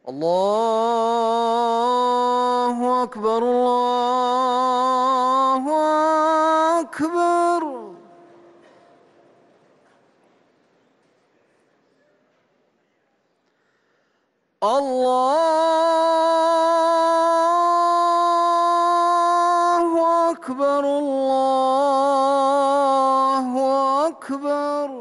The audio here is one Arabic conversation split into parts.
الله أكبر الله أكبر. الله أكبر الله أكبر.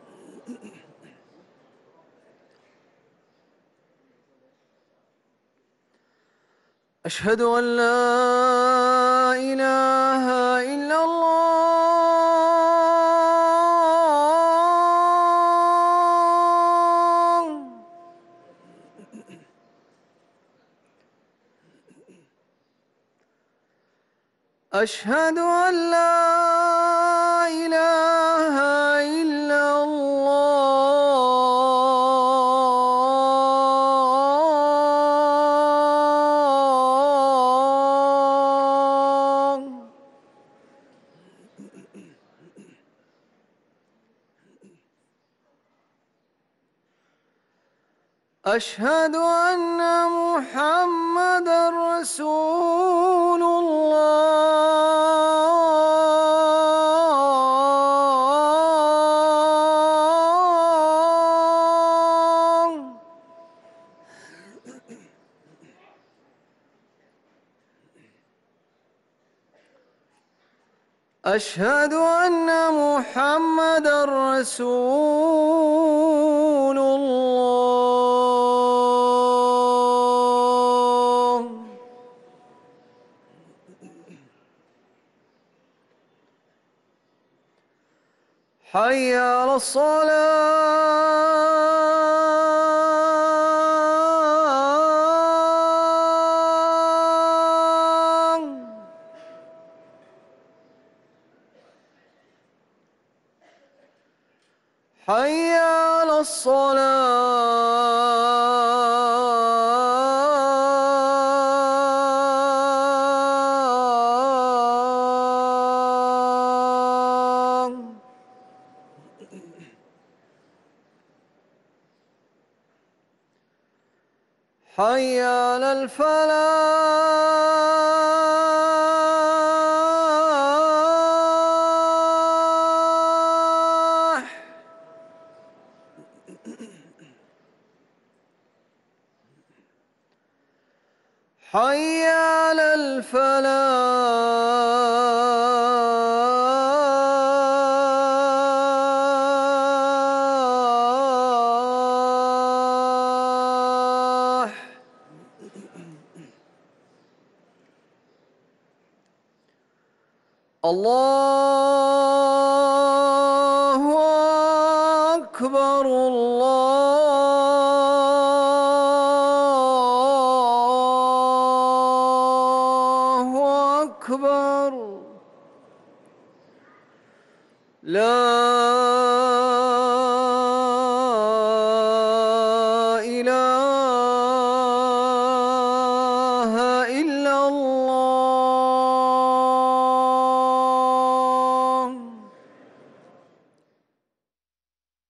أشهد أن لا إله إلا الله. أشهد أن لا إله إلا الله. أشهد أن محمدًا رسول الله. أشهد أن محمدًا رسول الله. حي على الصلاة. حي على الصلاة. حي على الفلاح. حي على الفلاح. الله أكبر الله أكبر. لا